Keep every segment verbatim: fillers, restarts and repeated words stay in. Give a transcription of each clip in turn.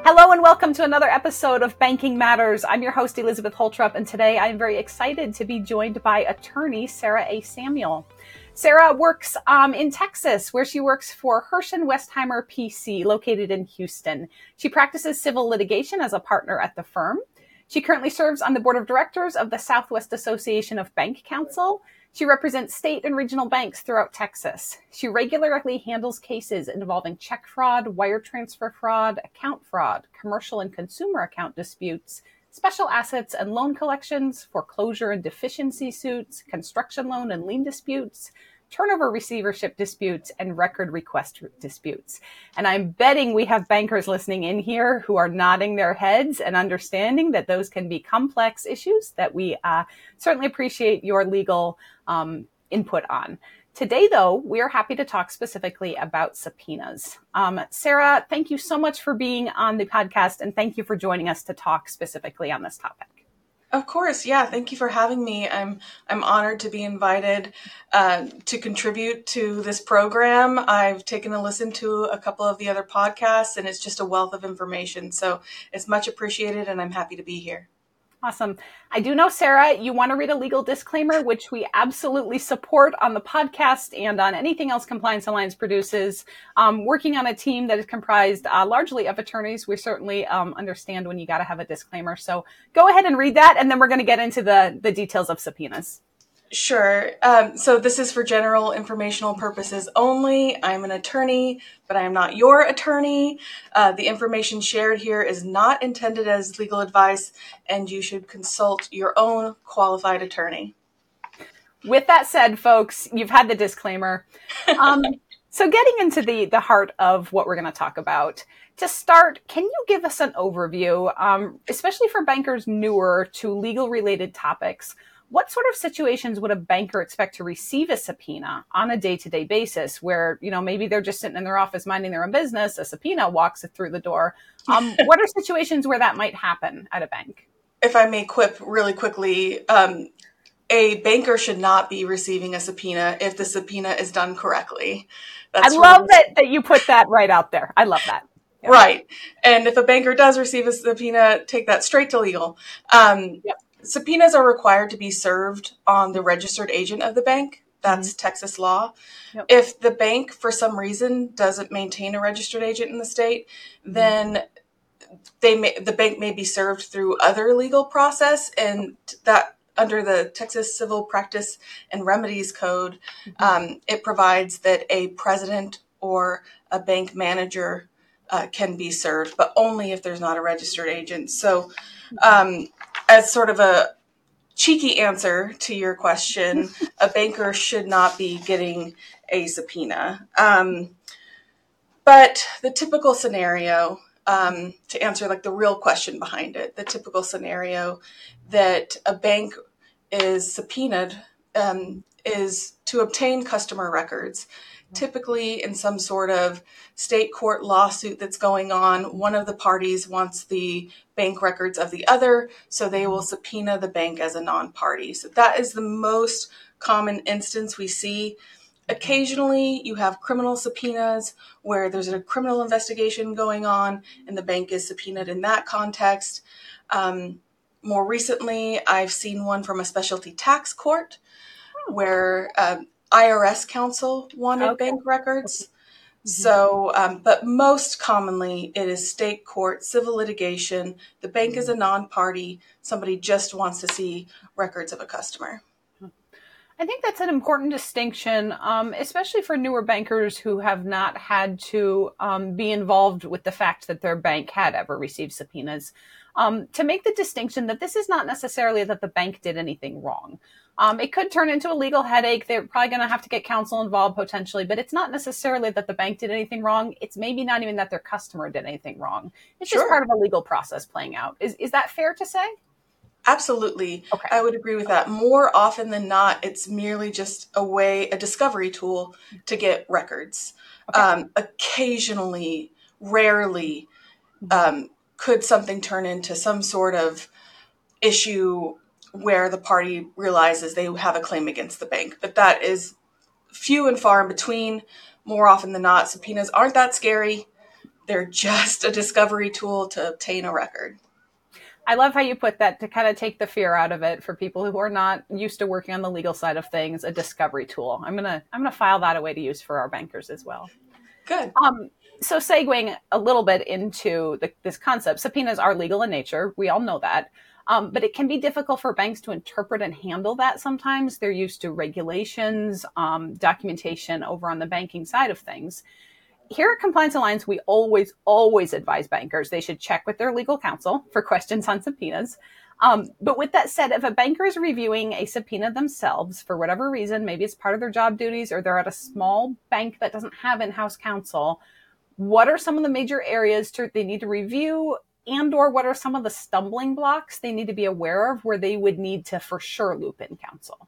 Hello and welcome to another episode of Banking Matters. I'm your host, Elizabeth Holtrup, and today I'm very excited to be joined by attorney Sarah A. Samuel. Sarah works um, in Texas, where she works for Hirsch and Westheimer P C, located in Houston. She practices civil litigation as a partner at the firm. She currently serves on the board of directors of the Southwest Association of Bank Counsel. She represents state and regional banks throughout Texas. She regularly handles cases involving check fraud, wire transfer fraud, account fraud, commercial and consumer account disputes, special assets and loan collections, foreclosure and deficiency suits, construction loan and lien disputes, turnover receivership disputes, and record request disputes. And I'm betting we have bankers listening in here who are nodding their heads and understanding that those can be complex issues that we uh, certainly appreciate your legal um, input on. Today, though, we are happy to talk specifically about subpoenas. Um, Sarah, thank you so much for being on the podcast, and thank you for joining us to talk specifically on this topic. Of course. Yeah. Thank you for having me. I'm I'm honored to be invited uh, to contribute to this program. I've taken a listen to a couple of the other podcasts, and it's just a wealth of information. So it's much appreciated, and I'm happy to be here. Awesome. I do know, Sarah, you want to read a legal disclaimer, which we absolutely support on the podcast and on anything else Compliance Alliance produces. Um, working on a team that is comprised uh, largely of attorneys, we certainly um, understand when you got to have a disclaimer. So go ahead and read that, and then we're going to get into the, the details of subpoenas. Sure. Um, so this is for general informational purposes only. I'm an attorney, but I am not your attorney. Uh, the information shared here is not intended as legal advice, and you should consult your own qualified attorney. With that said, folks, you've had the disclaimer. Um, so getting into the, the heart of what we're going to talk about, to start, can you give us an overview, um, especially for bankers newer to legal-related topics? What sort of situations would a banker expect to receive a subpoena on a day-to-day basis where, you know, maybe they're just sitting in their office minding their own business, a subpoena walks through the door? Um, what are situations where that might happen at a bank? If I may quip really quickly, um, a banker should not be receiving a subpoena if the subpoena is done correctly. That's I love that, that you put that right out there. I love that. Yeah. Right. And if a banker does receive a subpoena, take that straight to legal. Um, yep. Subpoenas are required to be served on the registered agent of the bank. That's mm-hmm. Texas law. Yep. If the bank, for some reason, doesn't maintain a registered agent in the state, mm-hmm. then they may, the bank may be served through other legal process, and that under the Texas Civil Practice and Remedies Code, mm-hmm. um, it provides that a president or a bank manager uh, can be served, but only if there's not a registered agent. So, um, as sort of a cheeky answer to your question, a banker should not be getting a subpoena. Um, but the typical scenario, um, to answer like the real question behind it, the typical scenario that a bank is subpoenaed um, is to obtain customer records. Typically in some sort of state court lawsuit that's going on, one of the parties wants the bank records of the other, so they will subpoena the bank as a non-party. So that is the most common instance we see. Occasionally you have criminal subpoenas where there's a criminal investigation going on and the bank is subpoenaed in that context. Um, more recently, I've seen one from a specialty tax court where um, I R S counsel wanted okay. bank records. Mm-hmm. So, um, but most commonly it is state court, civil litigation. The bank mm-hmm. is a non-party. Somebody just wants to see records of a customer. I think that's an important distinction, um, especially for newer bankers who have not had to um, be involved with the fact that their bank had ever received subpoenas. Um, to make the distinction that this is not necessarily that the bank did anything wrong. Um, it could turn into a legal headache. They're probably going to have to get counsel involved potentially, but it's not necessarily that the bank did anything wrong. It's maybe not even that their customer did anything wrong. It's sure. just part of a legal process playing out. Is is that fair to say? Absolutely. Okay. I would agree with that. More often than not, it's merely just a way, a discovery tool to get records. Okay. Um, occasionally, rarely, um, could something turn into some sort of issue where the party realizes they have a claim against the bank. But that is few and far in between. More often than not, subpoenas aren't that scary. They're just a discovery tool to obtain a record. I love how you put that, to kind of take the fear out of it for people who are not used to working on the legal side of things, a discovery tool. I'm going to, I'm going to file that away to use for our bankers as well. Good. Um, so segueing a little bit into the, this concept, subpoenas are legal in nature. We all know that. Um, but it can be difficult for banks to interpret and handle that sometimes. They're used to regulations, um, documentation over on the banking side of things. Here at Compliance Alliance, we always, always advise bankers they should check with their legal counsel for questions on subpoenas. Um, but with that said, if a banker is reviewing a subpoena themselves for whatever reason, maybe it's part of their job duties or they're at a small bank that doesn't have in-house counsel, what are some of the major areas to, they need to review, and or what are some of the stumbling blocks they need to be aware of where they would need to for sure loop in counsel?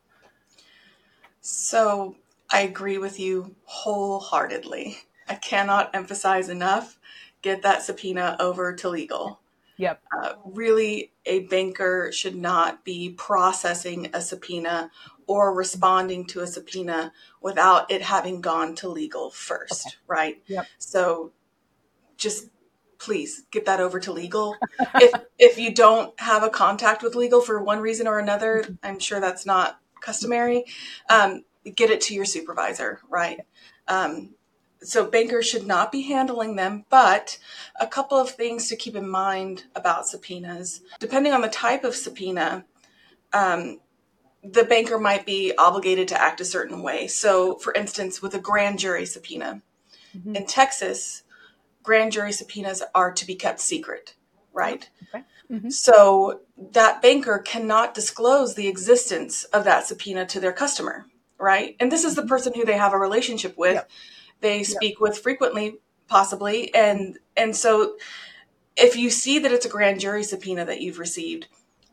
So I agree with you wholeheartedly. I cannot emphasize enough, get that subpoena over to legal. Yep. Uh, really, a banker should not be processing a subpoena or responding to a subpoena without it having gone to legal first, okay. Right? Yep. So just please get that over to legal. if if you don't have a contact with legal for one reason or another, I'm sure that's not customary, um, get it to your supervisor, right? Um, So bankers should not be handling them, but a couple of things to keep in mind about subpoenas. Depending on the type of subpoena, um, the banker might be obligated to act a certain way. So, for instance, with a grand jury subpoena, mm-hmm. in Texas, grand jury subpoenas are to be kept secret, right? Okay. Mm-hmm. So that banker cannot disclose the existence of that subpoena to their customer, right? And this is the person who they have a relationship with. Yep. They speak yep. with frequently, possibly. And and so if you see that it's a grand jury subpoena that you've received,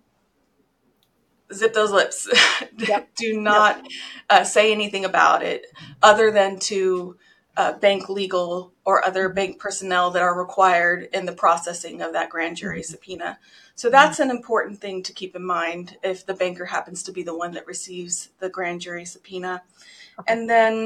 zip those lips. Yep. Do not yep. uh, say anything about it other than to uh, bank legal or other bank personnel that are required in the processing of that grand jury mm-hmm. subpoena. So that's mm-hmm. an important thing to keep in mind if the banker happens to be the one that receives the grand jury subpoena. Okay. And then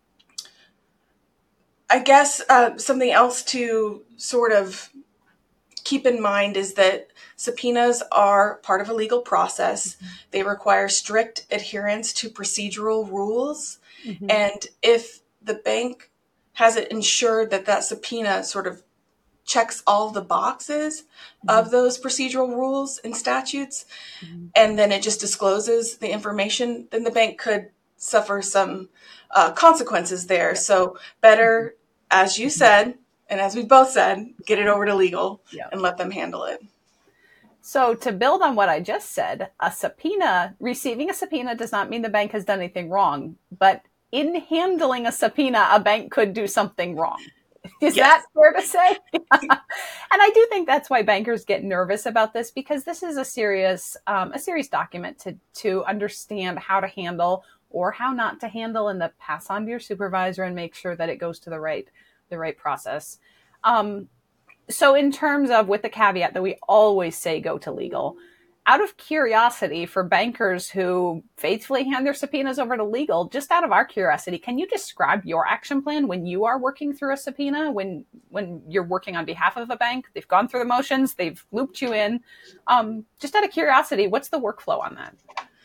I guess uh, something else to sort of keep in mind is that subpoenas are part of a legal process. Mm-hmm. They require strict adherence to procedural rules. Mm-hmm. And if the bank hasn't ensured that that subpoena sort of checks all the boxes mm-hmm. of those procedural rules and statutes, mm-hmm. and then it just discloses the information, then the bank could suffer some uh, consequences there. Yeah. So better, as you said, and as we both said, get it over to legal yeah. and let them handle it. So to build on what I just said, a subpoena, receiving a subpoena does not mean the bank has done anything wrong, but in handling a subpoena, a bank could do something wrong. Is yes. that fair to say? And I do think that's why bankers get nervous about this, because this is a serious, um, a serious document to, to understand how to handle or how not to handle, and to pass on to your supervisor and make sure that it goes to the right, the right process. Um, so in terms of, with the caveat that we always say go to legal, out of curiosity for bankers who faithfully hand their subpoenas over to legal, just out of our curiosity, can you describe your action plan when you are working through a subpoena, when when you're working on behalf of a bank? They've gone through the motions, they've looped you in. Um, just out of curiosity, what's the workflow on that?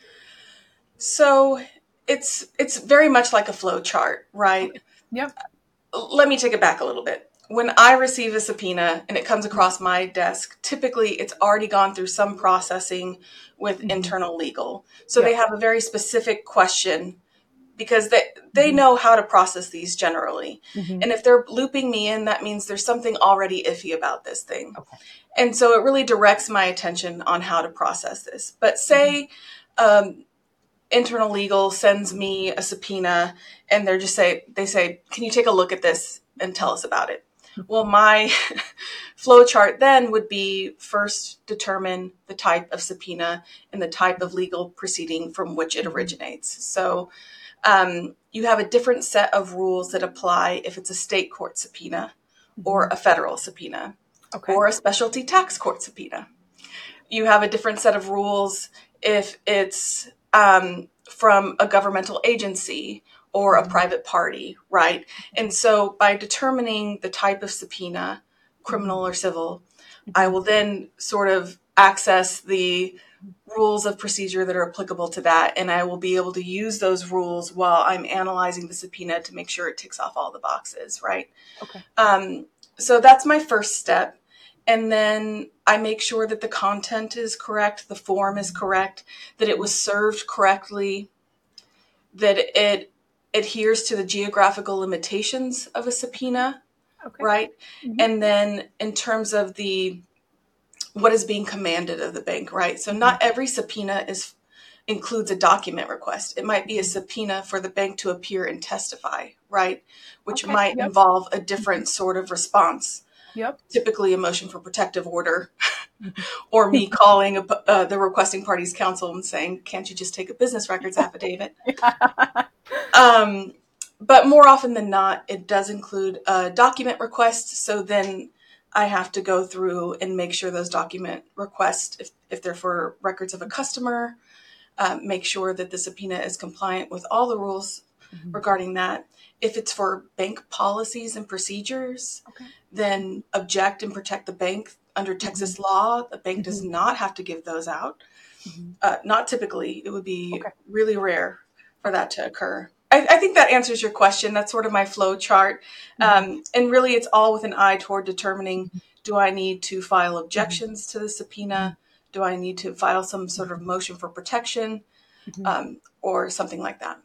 So it's it's very much like a flow chart, right? Yep. Let me take it back a little bit. When I receive a subpoena and it comes across my desk, typically it's already gone through some processing with mm-hmm. internal legal. So yep. they have a very specific question because they, they mm-hmm. know how to process these generally. Mm-hmm. And if they're looping me in, that means there's something already iffy about this thing. Okay. And so it really directs my attention on how to process this. But say mm-hmm. um, internal legal sends me a subpoena and they're just say, they say, can you take a look at this and tell us about it? Well, my flow chart then would be first determine the type of subpoena and the type of legal proceeding from which it originates. So um, you have a different set of rules that apply if it's a state court subpoena or a federal subpoena okay. or a specialty tax court subpoena. You have a different set of rules if it's um, from a governmental agency or a private party, right? And so by determining the type of subpoena, criminal or civil, I will then sort of access the rules of procedure that are applicable to that, and I will be able to use those rules while I'm analyzing the subpoena to make sure it ticks off all the boxes, right? Okay. Um, so that's my first step. And then I make sure that the content is correct, the form is correct, that it was served correctly, that it adheres to the geographical limitations of a subpoena, Okay. right? Mm-hmm. And then in terms of the what is being commanded of the bank, right? So not every subpoena is includes a document request. It might be a subpoena for the bank to appear and testify, right? Which Okay. might Yep. involve a different sort of response. Yep. Typically a motion for protective order or me calling a, uh, the requesting party's counsel and saying, can't you just take a business records affidavit? um, but more often than not, it does include a document request. So then I have to go through and make sure those document requests, if, if they're for records of a customer, um, make sure that the subpoena is compliant with all the rules mm-hmm. regarding that. If it's for bank policies and procedures, okay. then object and protect the bank under Texas mm-hmm. law. The bank mm-hmm. does not have to give those out. Mm-hmm. Uh, not typically. It would be okay. really rare for that to occur. I, I think that answers your question. That's sort of my flow chart. Mm-hmm. Um, and really, it's all with an eye toward determining, do I need to file objections mm-hmm. to the subpoena? Do I need to file some sort of motion for protection mm-hmm. um, or something like that?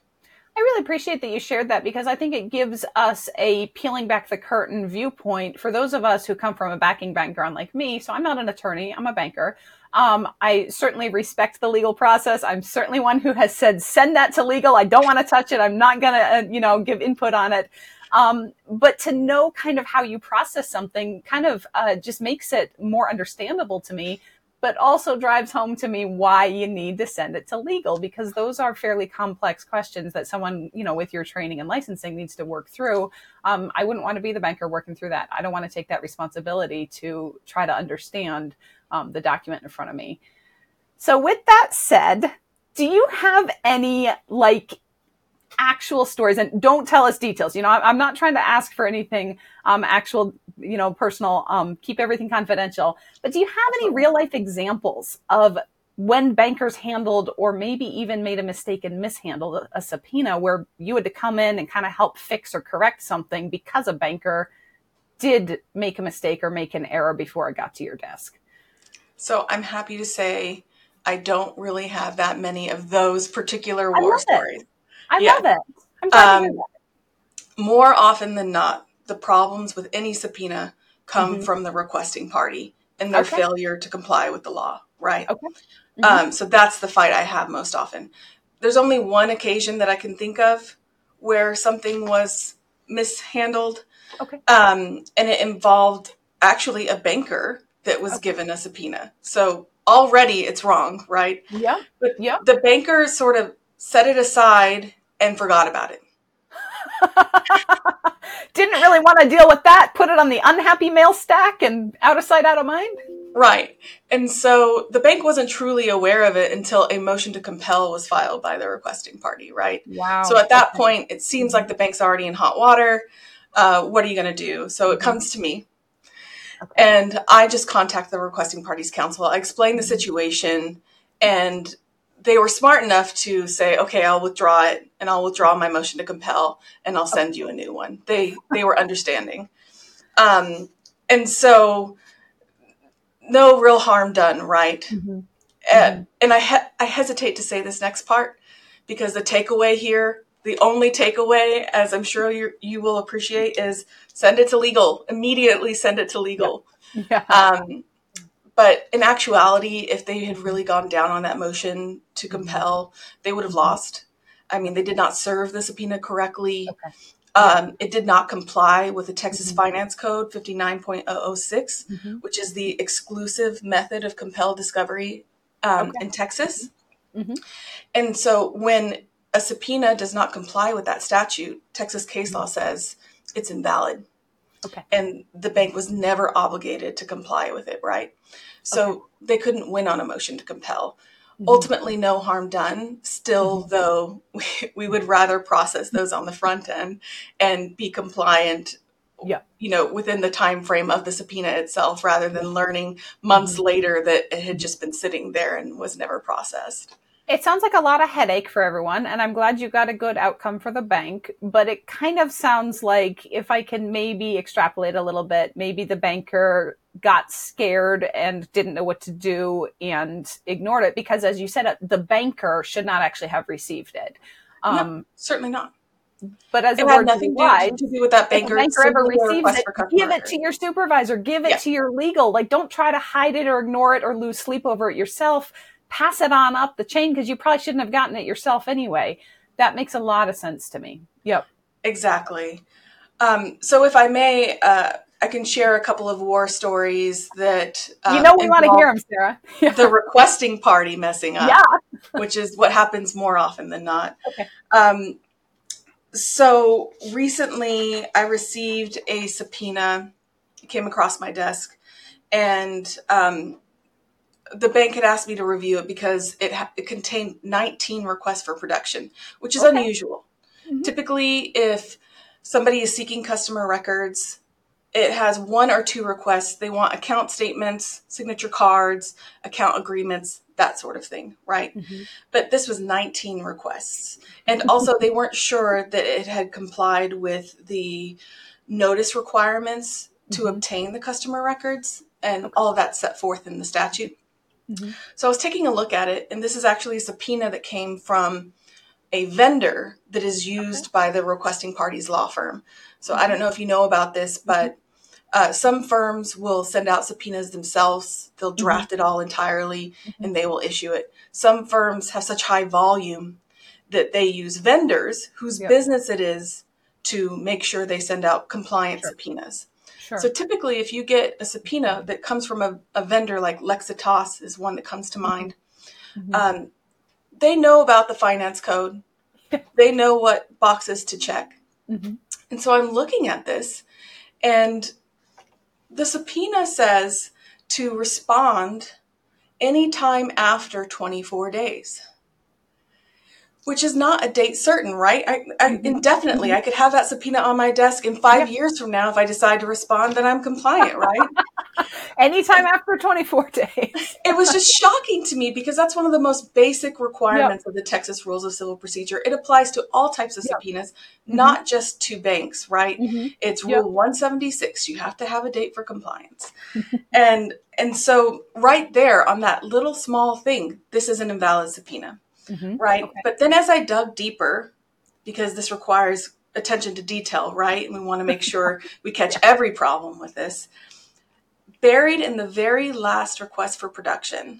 I really appreciate that you shared that, because I think it gives us a peeling back the curtain viewpoint for those of us who come from a banking background like me. So I'm not an attorney, I'm a banker. Um, I certainly respect the legal process. I'm certainly one who has said, send that to legal. I don't want to touch it. I'm not going to, uh, you know, give input on it. Um, but to know kind of how you process something kind of uh, just makes it more understandable to me, but also drives home to me why you need to send it to legal, because those are fairly complex questions that someone, you know, with your training and licensing needs to work through. Um, I wouldn't want to be the banker working through that. I don't want to take that responsibility to try to understand um, the document in front of me. So with that said, do you have any like actual stories, and don't tell us details. You know, I'm not trying to ask for anything, um, actual, you know, personal, um, keep everything confidential, but do you have any real life examples of when bankers handled, or maybe even made a mistake and mishandled a subpoena, where you had to come in and kind of help fix or correct something because a banker did make a mistake or make an error before it got to your desk? So I'm happy to say I don't really have that many of those particular war stories. It. I yeah. love it. I'm glad um, to hear that. More often than not, the problems with any subpoena come Mm-hmm. from the requesting party and their Okay. failure to comply with the law, right? Okay. Mm-hmm. Um, so that's the fight I have most often. There's only one occasion that I can think of where something was mishandled. Okay. Um, and it involved actually a banker that was okay. given a subpoena. So already it's wrong, right? Yeah. But yeah. the banker sort of set it aside and forgot about it. Didn't really want to deal with that. Put it on the unhappy mail stack and out of sight, out of mind. Right. And so the bank wasn't truly aware of it until a motion to compel was filed by the requesting party, right? Wow. So at that okay. point, it seems like the bank's already in hot water. Uh, what are you going to do? So it comes to me. Okay. And I just contact the requesting party's counsel. I explain the situation, and they were smart enough to say, okay, I'll withdraw it, and I'll withdraw my motion to compel, and I'll send you a new one. They they were understanding. Um, and so no real harm done, right? Mm-hmm. Uh, mm-hmm. And I he- I hesitate to say this next part, because the takeaway here, the only takeaway, as I'm sure you you will appreciate, is send it to legal. Immediately send it to legal. Yeah. Yeah. Um, But in actuality, if they had really gone down on that motion to compel, they would have lost. I mean, they did not serve the subpoena correctly. Okay. Um, it did not comply with the Texas mm-hmm. Finance Code fifty-nine point oh oh six, mm-hmm. which is the exclusive method of compelled discovery um, okay. in Texas. Mm-hmm. And so when a subpoena does not comply with that statute, Texas case law says it's invalid. Okay. And the bank was never obligated to comply with it, right? So okay. they couldn't win on a motion to compel. Mm-hmm. Ultimately, no harm done. Still, Mm-hmm. though, we, we would rather process those on the front end and be compliant, Yeah. you know, within the time frame of the subpoena itself, rather than learning months Mm-hmm. later that it had just been sitting there and was never processed. It sounds like a lot of headache for everyone, and I'm glad you got a good outcome for the bank, but it kind of sounds like, if I can maybe extrapolate a little bit, maybe the banker got scared and didn't know what to do and ignored it, because as you said, the banker should not actually have received it. No, Um, certainly not. but as a It had word to be nothing to, wise, to do with that if a banker. It's banker ever simply a receives request it, for customer give it to record. your supervisor, give it Yeah. to your legal. Like, don't try to hide it or ignore it or lose sleep over it yourself. Pass it on up the chain, because you probably shouldn't have gotten it yourself anyway. That makes a lot of sense to me. Yep. Exactly. Um, so if I may, uh, I can share a couple of war stories that You um, know we want to hear involve them, Sarah. Yeah. the requesting party messing up, Yeah. which is what happens more often than not. Okay. Um, so recently I received a subpoena. It came across my desk, and um, the bank had asked me to review it because it, ha- it contained nineteen requests for production, which is Okay. unusual. Mm-hmm. Typically, if somebody is seeking customer records, it has one or two requests. They want account statements, signature cards, account agreements, that sort of thing, right? Mm-hmm. But this was nineteen requests. And also, they weren't sure that it had complied with the notice requirements to Mm-hmm. obtain the customer records, and Okay. all of that's set forth in the statute. Mm-hmm. So I was taking a look at it, and this is actually a subpoena that came from a vendor that is used Okay. by the requesting party's law firm. So Mm-hmm. I don't know if you know about this, but uh, some firms will send out subpoenas themselves. They'll draft Mm-hmm. it all entirely, Mm-hmm. and they will issue it. Some firms have such high volume that they use vendors whose Yep. business it is to make sure they send out compliant Sure. subpoenas. Sure. So typically, if you get a subpoena that comes from a, a vendor like Lexitas is one that comes to mind, Mm-hmm. um, they know about the finance code. They know what boxes to check. Mm-hmm. And so I'm looking at this, and the subpoena says to respond anytime after twenty-four days, which is not a date certain, right? I, I Mm-hmm. indefinitely, Mm-hmm. I could have that subpoena on my desk in five Yep. years from now if I decide to respond, then I'm compliant, right? Anytime after twenty-four days. It was just shocking to me because that's one of the most basic requirements Yep. of the Texas Rules of Civil Procedure. It applies to all types of Yep. subpoenas, Mm-hmm. not just to banks, right? Mm-hmm. It's Yep. Rule one seventy-six. You have to have a date for compliance. and and so right there on that little small thing, this is an invalid subpoena, Mm-hmm. right? Okay. But then as I dug deeper, because this requires attention to detail, right? And we want to make sure we catch Yeah. every problem with this. Buried in the very last request for production,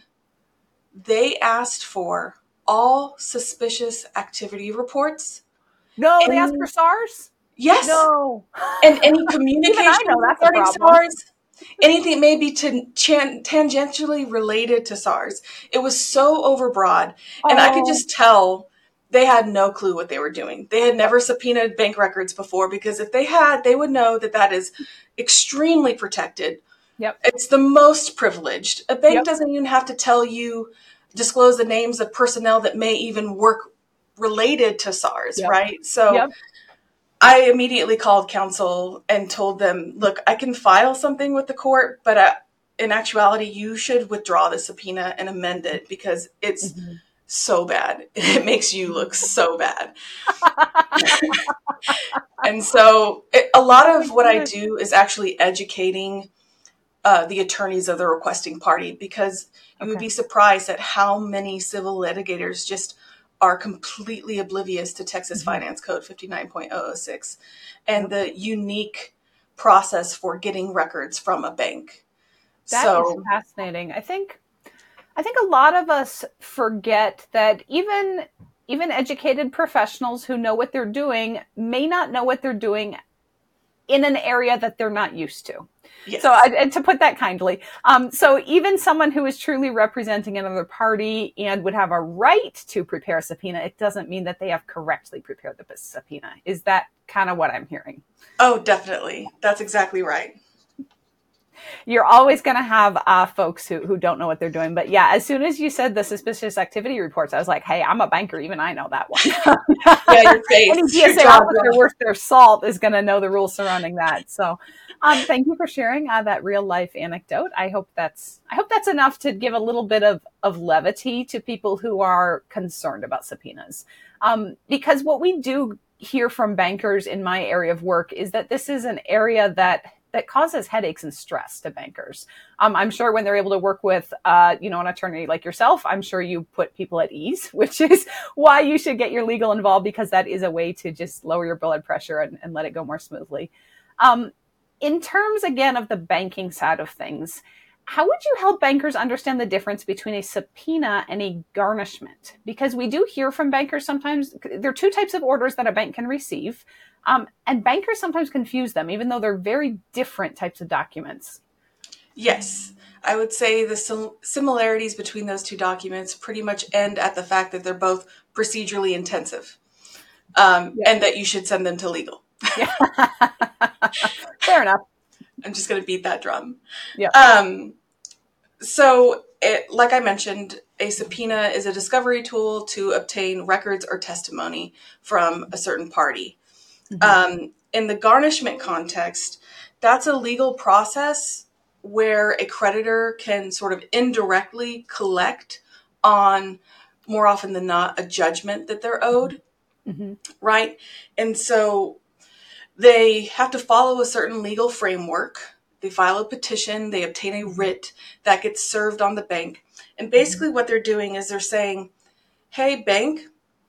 they asked for all suspicious activity reports. No, they asked for Any, SARS? yes, No. and any Even I know communications that's a regarding problem. SARS, anything maybe to chan- tangentially related to SARS. It was so overbroad, and I could Oh. just tell they had no clue what they were doing. They had Yep. never subpoenaed bank records before, because if they had, they would know that that is extremely protected. Yep. It's the most privileged. A bank Yep. doesn't even have to tell you, disclose the names of personnel that may even work related to SARS, Yep. right? So Yep. I immediately called counsel and told them, look, I can file something with the court, but uh, in actuality, you should withdraw the subpoena and amend it, because it's Mm-hmm. so bad. It makes you look so bad. And so it, a lot of what I do is actually educating uh, the attorneys of the requesting party, because you would Okay. be surprised at how many civil litigators just are completely oblivious to Texas Mm-hmm. Finance Code fifty-nine point oh oh six and Yep. the unique process for getting records from a bank. That is So, fascinating. I think I think a lot of us forget that even even educated professionals who know what they're doing may not know what they're doing in an area that they're not used to. yes. So, I, and to put that kindly, um, so even someone who is truly representing another party and would have a right to prepare a subpoena, it doesn't mean that they have correctly prepared the subpoena. Is that kind of what I'm hearing? Oh, definitely. That's exactly right. You're always going to have uh, folks who, who don't know what they're doing. But yeah, as soon as you said the suspicious activity reports, I was like, hey, I'm a banker. Even I know that one. Yeah, your face. Any D S A officer worth their salt is going to know the rules surrounding that. So um, thank you for sharing uh, that real life anecdote. I hope that's I hope that's enough to give a little bit of, of levity to people who are concerned about subpoenas. Um, because what we do hear from bankers in my area of work is that this is an area that that causes headaches and stress to bankers. Um, I'm sure when they're able to work with, uh, you know, an attorney like yourself, I'm sure you put people at ease, which is why you should get your legal involved, because that is a way to just lower your blood pressure and, and let it go more smoothly. Um, in terms, again, of the banking side of things, how would you help bankers understand the difference between a subpoena and a garnishment? Because we do hear from bankers sometimes, there are two types of orders that a bank can receive. Um, and bankers sometimes confuse them, even though they're very different types of documents. Yes, I would say the sim- similarities between those two documents pretty much end at the fact that they're both procedurally intensive, um, yeah. and that you should send them to legal. Yeah. Fair enough. I'm just going to beat that drum. Yeah. Um, so, it, like I mentioned, a subpoena is a discovery tool to obtain records or testimony from a certain party. Mm-hmm. Um, in the garnishment context, that's a legal process where a creditor can sort of indirectly collect on, more often than not, a judgment that they're owed, mm-hmm. right? And so they have to follow a certain legal framework. They file a petition, they obtain a writ that gets served on the bank. And basically what they're doing is they're saying, hey, bank,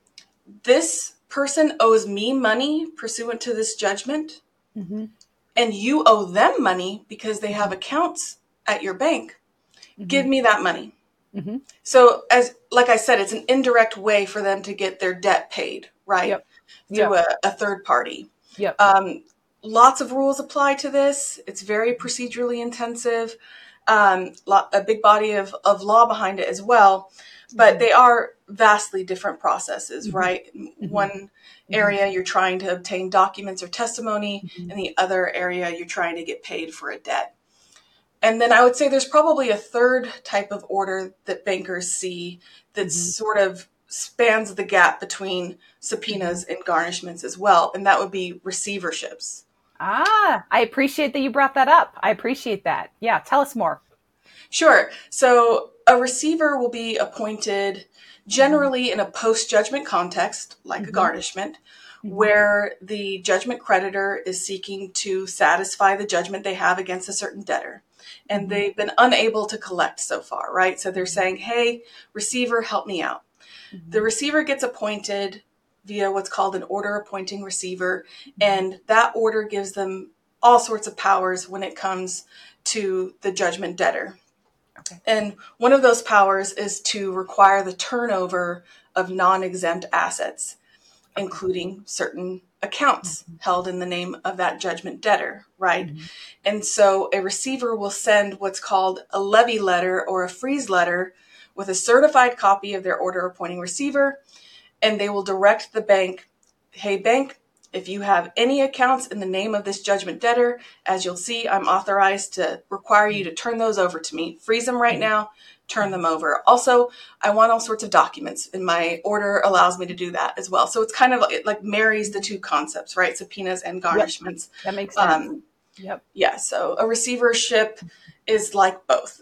this person owes me money pursuant to this judgment, mm-hmm. and you owe them money because they have accounts at your bank. Mm-hmm. Give me that money. Mm-hmm. So, as like I said, it's an indirect way for them to get their debt paid, right? Yep. Through yep. A, a third party. Yep. Um, lots of rules apply to this. It's very procedurally intensive. Um, a big body of, of law behind it as well. But mm-hmm. they are vastly different processes, mm-hmm. right? Mm-hmm. One area you're trying to obtain documents or testimony, mm-hmm. and the other area you're trying to get paid for a debt. And then I would say there's probably a third type of order that bankers see that mm-hmm. sort of spans the gap between subpoenas mm-hmm. and garnishments as well, and that would be receiverships. Ah, I appreciate that you brought that up. I appreciate that. Yeah, tell us more. Sure. So a receiver will be appointed generally in a post-judgment context, like mm-hmm. a garnishment, mm-hmm. where the judgment creditor is seeking to satisfy the judgment they have against a certain debtor. And mm-hmm. they've been unable to collect so far, right? So they're saying, hey, receiver, help me out. Mm-hmm. The receiver gets appointed via what's called an order appointing receiver, mm-hmm. and that order gives them all sorts of powers when it comes to the judgment debtor. Okay. And one of those powers is to require the turnover of non-exempt assets, okay. including certain accounts mm-hmm. held in the name of that judgment debtor, right? Mm-hmm. And so a receiver will send what's called a levy letter or a freeze letter with a certified copy of their order appointing receiver, and they will direct the bank, hey, bank, if you have any accounts in the name of this judgment debtor, as you'll see, I'm authorized to require you to turn those over to me. Freeze them right now, turn them over. Also, I want all sorts of documents, and my order allows me to do that as well. So it's kind of like, it like marries the two concepts, right? Subpoenas and garnishments. Yep. That makes sense. Um, yep. Yeah, so a receivership is like both.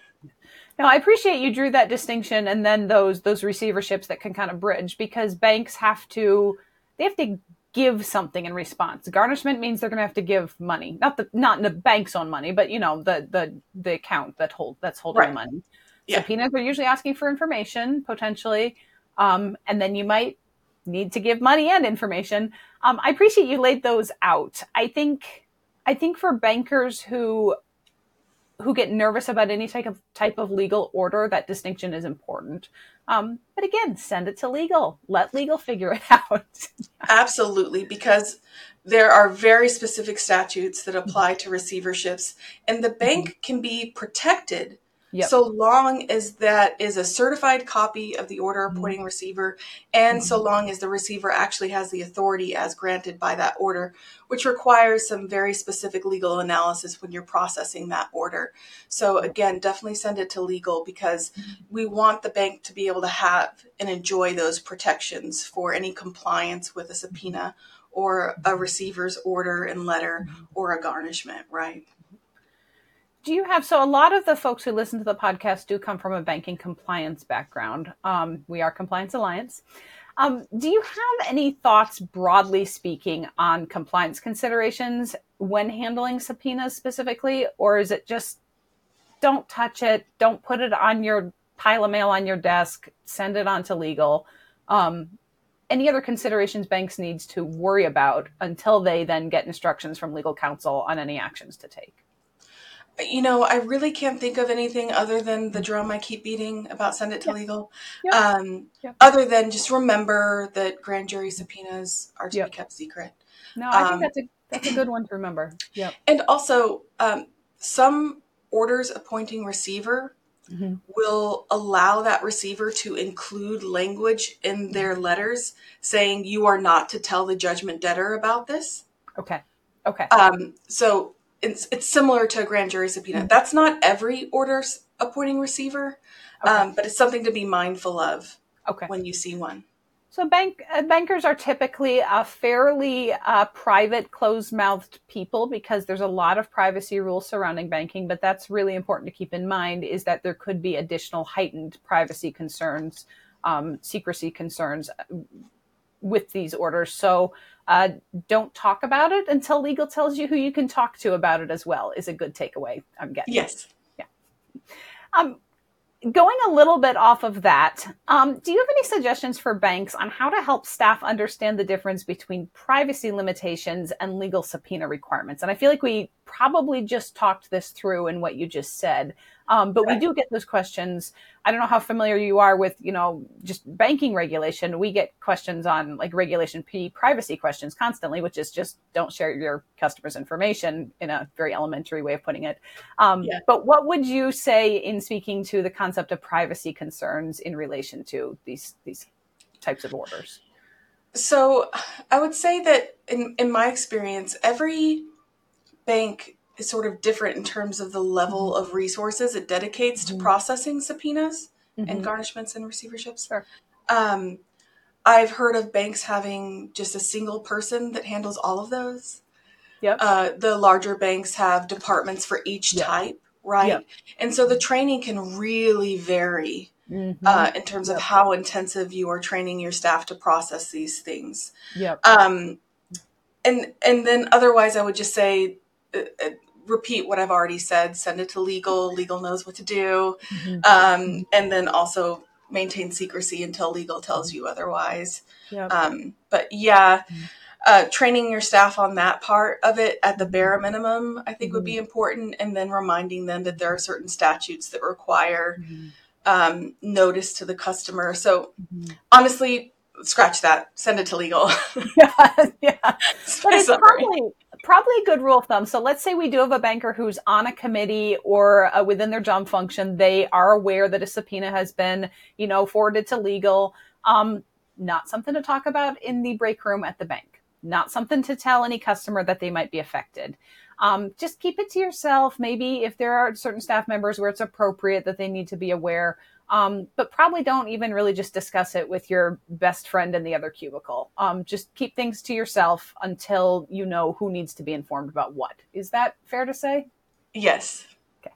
No, I appreciate you drew that distinction, and then those those receiverships that can kind of bridge, because banks have to, they have to give something in response. Garnishment means they're going to have to give money, not the not the bank's own money, but you know the the the account that hold that's holding right. the money. Yeah. Subpoenas are usually asking for information potentially, um, and then you might need to give money and information. Um, I appreciate you laid those out. I think I think for bankers who who get nervous about any type of type of legal order, that distinction is important. Um, but again, send it to legal. Let legal figure it out. Absolutely, because there are very specific statutes that apply to receiverships, and the bank can be protected Yep. so long as that is a certified copy of the order appointing receiver, and so long as the receiver actually has the authority as granted by that order, which requires some very specific legal analysis when you're processing that order. So again, definitely send it to legal, because we want the bank to be able to have and enjoy those protections for any compliance with a subpoena or a receiver's order and letter or a garnishment, right? Do you have, so a lot of the folks who listen to the podcast do come from a banking compliance background. Um, we are Compliance Alliance. Um, do you have any thoughts, broadly speaking, on compliance considerations when handling subpoenas specifically? Or is it just, don't touch it, don't put it on your pile of mail on your desk, send it on to legal? Um, any other considerations banks needs to worry about until they then get instructions from legal counsel on any actions to take? You know, I really can't think of anything other than the drum I keep beating about send it to Yeah. legal. Yep. Um, Yep. Other than just remember that grand jury subpoenas are to Yep. be kept secret. No, I Um, think that's a that's a good one to remember. Yep. And also, um, some orders appointing receiver Mm-hmm. will allow that receiver to include language in their letters saying you are not to tell the judgment debtor about this. Okay. Okay. Um, so it's it's similar to a grand jury subpoena. Mm-hmm. That's not every order appointing receiver, Okay. um, but it's something to be mindful of Okay. when you see one. So bank uh, bankers are typically a fairly uh, private, closed-mouthed people because there's a lot of privacy rules surrounding banking. But that's really important to keep in mind, is that there could be additional heightened privacy concerns, um, secrecy concerns with these orders. So uh, don't talk about it until legal tells you who you can talk to about it as well, is a good takeaway I'm getting. Yes. Yeah. Um, Going a little bit off of that, um, do you have any suggestions for banks on how to help staff understand the difference between privacy limitations and legal subpoena requirements? And I feel like we probably just talked this through in what you just said, um, but Right. we do get those questions. I don't know how familiar you are with, you know, just banking regulation. We get questions on like Regulation P privacy questions constantly, which is just don't share your customers' information, in a very elementary way of putting it. Um, Yeah. But what would you say in speaking to the concept of privacy concerns in relation to these these types of orders? So I would say that in, in my experience, every bank is sort of different in terms of the level of resources it dedicates to processing subpoenas Mm-hmm. and garnishments and receiverships. Sure. Um, I've heard of banks having just a single person that handles all of those. Yep. Uh, the larger banks have departments for each Yep. type, right? Yep. And so the training can really vary Mm-hmm. uh, in terms Yep. of how intensive you are training your staff to process these things. Yep. Um, and and then otherwise, I would just say, uh, uh, repeat what I've already said. Send it to legal. Legal knows what to do. Mm-hmm. Um, and then also maintain secrecy until legal tells you otherwise. Yep. Um, but yeah, uh, training your staff on that part of it at the bare minimum, I think, would be important. And then reminding them that there are certain statutes that require um, notice to the customer. So honestly, scratch that. Send it to legal. Yeah, yeah. But it's Sorry. probably probably a good rule of thumb. So let's say we do have a banker who's on a committee or uh, within their job function, they are aware that a subpoena has been, you know, forwarded to legal. Um, not something to talk about in the break room at the bank. Not something to tell any customer that they might be affected. Um, just keep it to yourself. Maybe if there are certain staff members where it's appropriate that they need to be aware. Um, but probably don't even really just discuss it with your best friend in the other cubicle. Um, just keep things to yourself until you know who needs to be informed about what. Is that fair to say? Yes. Okay.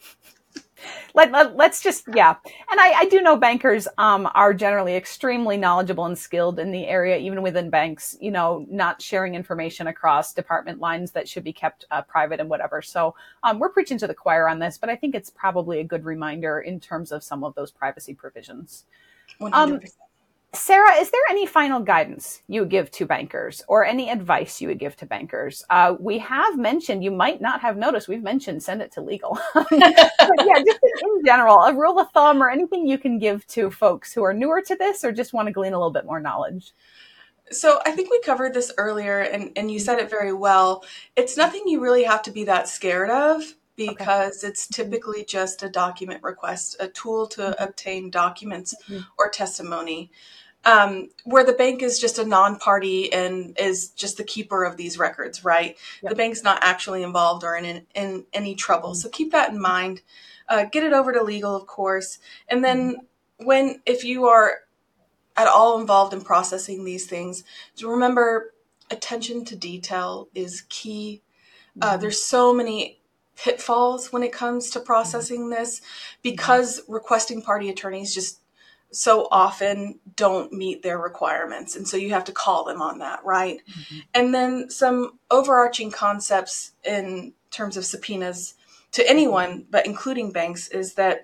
Let, let, let's just, yeah. And I, I do know bankers um, are generally extremely knowledgeable and skilled in the area, even within banks, you know, not sharing information across department lines that should be kept uh, private and whatever. So um, we're preaching to the choir on this, but I think it's probably a good reminder in terms of some of those privacy provisions. one hundred percent. Um, Sarah, is there any final guidance you would give to bankers or any advice you would give to bankers? Uh, we have mentioned, you might not have noticed, we've mentioned send it to legal. But yeah, just in general, a rule of thumb or anything you can give to folks who are newer to this or just want to glean a little bit more knowledge. So I think we covered this earlier, and, and you said it very well. It's nothing you really have to be that scared of, Okay. because it's Mhm. typically just a document request, a tool to Mhm. obtain documents Mhm. or testimony, um, where the bank is just a non-party and is just the keeper of these records, right? The Yep. bank's not actually involved or in, in, in any trouble. Mhm. So keep that in mind. Uh, get it over to legal, of course. And Mhm. then when, if you are at all involved in processing these things, to remember attention to detail is key. Uh, Mhm. there's so many pitfalls when it comes to Mhm. processing this Mhm. because requesting party attorneys just so often don't meet their requirements. And so you have to call them on that, right? Mhm. And then some overarching concepts in terms of subpoenas to Mhm. anyone, but including banks, is that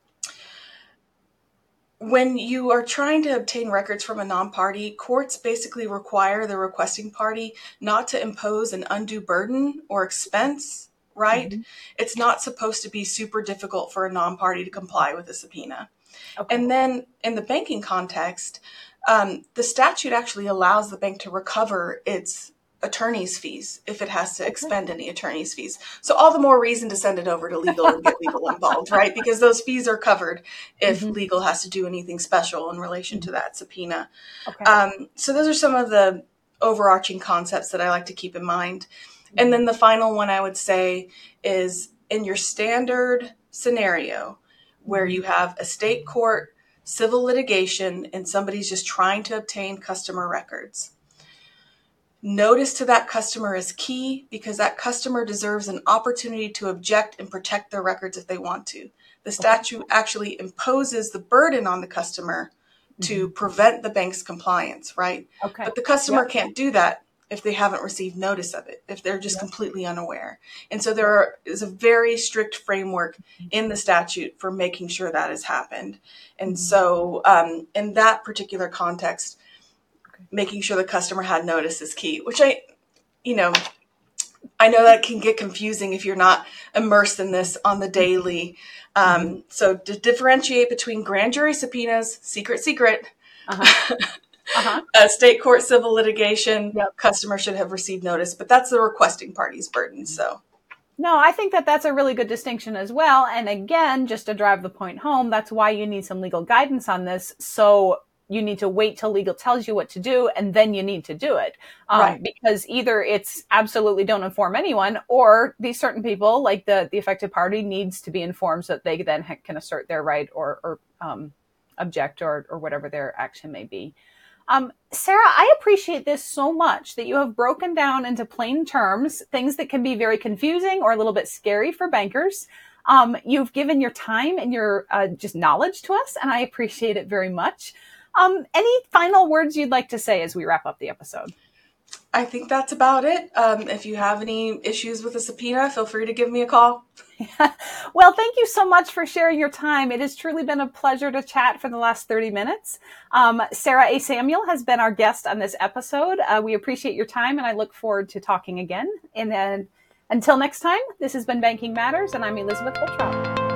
when you are trying to obtain records from a non-party, courts basically require the requesting party not to impose an undue burden or expense, right? Mhm. It's not supposed to be super difficult for a non-party to comply with a subpoena. Okay. And then in the banking context, um, the statute actually allows the bank to recover its attorney's fees if it has to Okay. expend any attorney's fees. So all the more reason to send it over to legal and get legal involved, right? Because those fees are covered if Mhm. legal has to do anything special in relation to Mhm. that subpoena. Okay. Um, so those are some of the overarching concepts that I like to keep in mind. And Mhm. then the final one I would say is in your standard scenario where Mhm. you have a state court, civil litigation, and somebody's just trying to obtain customer records. Notice to that customer is key because that customer deserves an opportunity to object and protect their records if they want to. The Okay. statute actually imposes the burden on the customer to Mhm. prevent the bank's compliance, right? Okay. But the customer Yep. can't do that if they haven't received notice of it, if they're just Yep. completely unaware. And so there Yep. are, is a very strict framework in the statute for making sure that has happened. And Mhm. so um, in that particular context, Okay. making sure the customer had notice is key, which I, you know, I know that can get confusing if you're not immersed in this on the daily. Mhm. Um, so to differentiate between grand jury subpoenas, secret, secret, Uh-huh. Uh-huh. uh, state court civil litigation, Yep. customer should have received notice, but that's the requesting party's burden. So No, I think that that's a really good distinction as well. And again, just to drive the point home, that's why you need some legal guidance on this. So you need to wait till legal tells you what to do, and then you need to do it. right. Um, because either it's absolutely don't inform anyone, or these certain people, like the, the affected party, needs to be informed so that they then ha- can assert their right or, or um, object or, or whatever their action may be. Um, Sarah, I appreciate this so much that you have broken down into plain terms things that can be very confusing or a little bit scary for bankers. Um, you've given your time and your uh, just knowledge to us, and I appreciate it very much. Um, any final words you'd like to say as we wrap up the episode? I think that's about it. Um, if you have any issues with a subpoena, feel free to give me a call. Well, thank you so much for sharing your time. It has truly been a pleasure to chat for the last thirty minutes. Um, Sarah A. Samuel has been our guest on this episode. Uh, we appreciate your time, and I look forward to talking again. And then until next time, this has been Banking Matters, and I'm Elizabeth Holtrop.